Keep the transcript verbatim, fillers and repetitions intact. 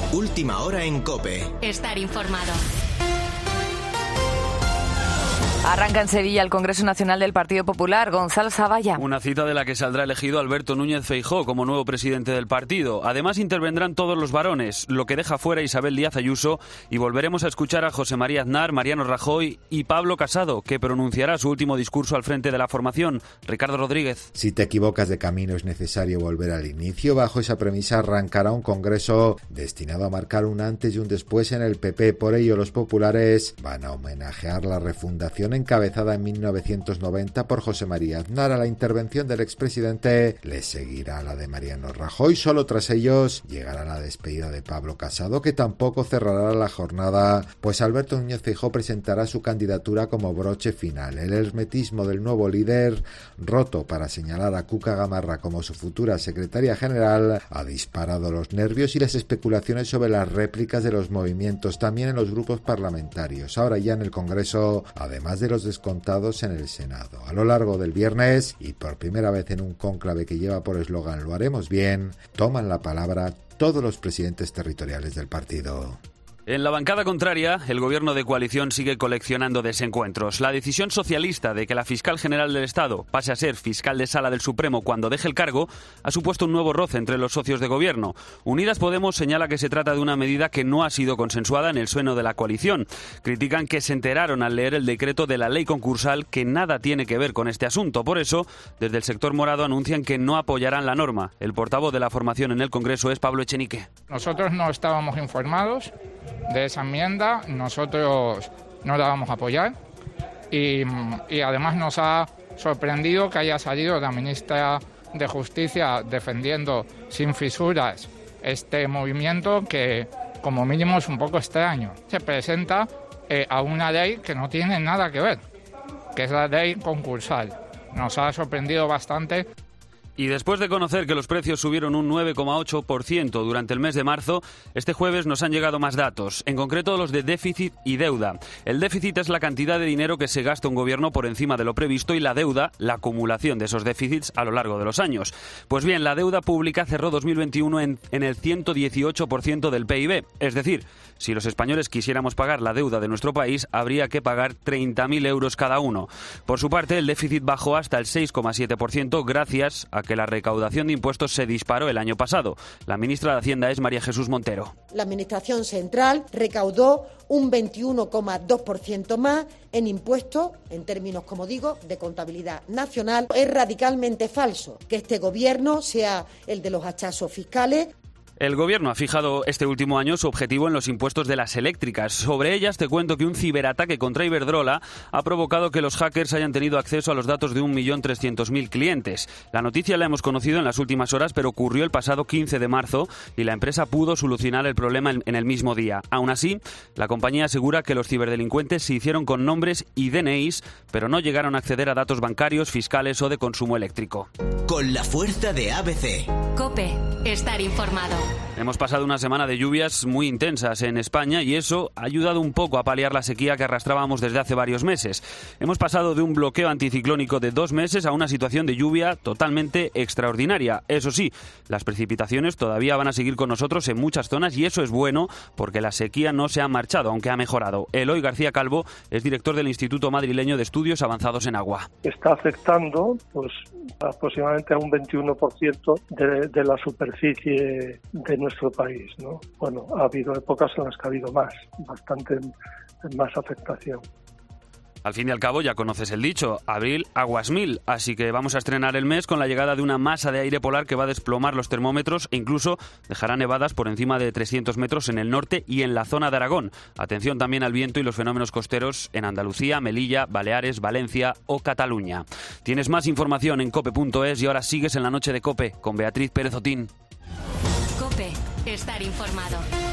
Última hora en COPE. Estar informado. Arranca en Sevilla el Congreso Nacional del Partido Popular. Gonzalo Zavalla. Una cita de la que saldrá elegido Alberto Núñez Feijóo como nuevo presidente del partido. Además intervendrán todos los varones, lo que deja fuera Isabel Díaz Ayuso, y volveremos a escuchar a José María Aznar, Mariano Rajoy y Pablo Casado, que pronunciará su último discurso al frente de la formación. Ricardo Rodríguez. Si te equivocas de camino es necesario volver al inicio. Bajo esa premisa arrancará un congreso destinado a marcar un antes y un después en el P P. Por ello los populares van a homenajear la refundación encabezada en mil novecientos noventa por José María Aznar. A la intervención del expresidente le seguirá la de Mariano Rajoy. Solo tras ellos llegará la despedida de Pablo Casado, que tampoco cerrará la jornada, pues Alberto Núñez Feijóo presentará su candidatura como broche final. El hermetismo del nuevo líder, roto para señalar a Cuca Gamarra como su futura secretaria general, ha disparado los nervios y las especulaciones sobre las réplicas de los movimientos, también en los grupos parlamentarios. Ahora ya en el Congreso, además de los descontados en el Senado. A lo largo del viernes, y por primera vez en un cónclave que lleva por eslogan "Lo haremos bien", toman la palabra todos los presidentes territoriales del partido. En la bancada contraria, el gobierno de coalición sigue coleccionando desencuentros. La decisión socialista de que la fiscal general del Estado pase a ser fiscal de sala del Supremo cuando deje el cargo ha supuesto un nuevo roce entre los socios de gobierno. Unidas Podemos señala que se trata de una medida que no ha sido consensuada en el seno de la coalición. Critican que se enteraron al leer el decreto de la ley concursal que nada tiene que ver con este asunto. Por eso, desde el sector morado anuncian que no apoyarán la norma. El portavoz de la formación en el Congreso es Pablo Echenique. Nosotros no estábamos informados de esa enmienda, nosotros no la vamos a apoyar y, y además nos ha sorprendido que haya salido la ministra de Justicia defendiendo sin fisuras este movimiento que como mínimo es un poco extraño. Se presenta eh, a una ley que no tiene nada que ver, que es la ley concursal. Nos ha sorprendido bastante. Y después de conocer que los precios subieron un nueve coma ocho por ciento durante el mes de marzo, este jueves nos han llegado más datos, en concreto los de déficit y deuda. El déficit es la cantidad de dinero que se gasta un gobierno por encima de lo previsto y la deuda, la acumulación de esos déficits a lo largo de los años. Pues bien, la deuda pública cerró dos mil veintiuno en, en el ciento dieciocho por ciento del P I B, es decir, si los españoles quisiéramos pagar la deuda de nuestro país, habría que pagar treinta mil euros cada uno. Por su parte, el déficit bajó hasta el seis coma siete por ciento gracias a que la recaudación de impuestos se disparó el año pasado. La ministra de Hacienda es María Jesús Montero. La Administración Central recaudó un veintiuno coma dos por ciento más en impuestos, en términos, como digo, de contabilidad nacional. Es radicalmente falso que este gobierno sea el de los hachazos fiscales. El gobierno ha fijado este último año su objetivo en los impuestos de las eléctricas. Sobre ellas te cuento que un ciberataque contra Iberdrola ha provocado que los hackers hayan tenido acceso a los datos de un millón trescientos mil clientes. La noticia la hemos conocido en las últimas horas, pero ocurrió el pasado quince de marzo y la empresa pudo solucionar el problema en el mismo día. Aún así, la compañía asegura que los ciberdelincuentes se hicieron con nombres y D N Is, pero no llegaron a acceder a datos bancarios, fiscales o de consumo eléctrico. Con la fuerza de A B C. COPE. Estar informado. Hemos pasado una semana de lluvias muy intensas en España y eso ha ayudado un poco a paliar la sequía que arrastrábamos desde hace varios meses. Hemos pasado de un bloqueo anticiclónico de dos meses a una situación de lluvia totalmente extraordinaria. Eso sí, las precipitaciones todavía van a seguir con nosotros en muchas zonas y eso es bueno porque la sequía no se ha marchado, aunque ha mejorado. Eloy García Calvo es director del Instituto Madrileño de Estudios Avanzados en Agua. Está afectando pues aproximadamente a un veintiuno por ciento de, de la superficie de nuestro país, ¿no? Bueno, ha habido épocas en las que ha habido más, bastante más afectación. Al fin y al cabo ya conoces el dicho, abril aguas mil, así que vamos a estrenar el mes con la llegada de una masa de aire polar que va a desplomar los termómetros e incluso dejará nevadas por encima de trescientos metros en el norte y en la zona de Aragón. Atención también al viento y los fenómenos costeros en Andalucía, Melilla, Baleares, Valencia o Cataluña. Tienes más información en cope punto es y ahora sigues en la noche de COPE con Beatriz Pérez Otín. COPE. Estar informado.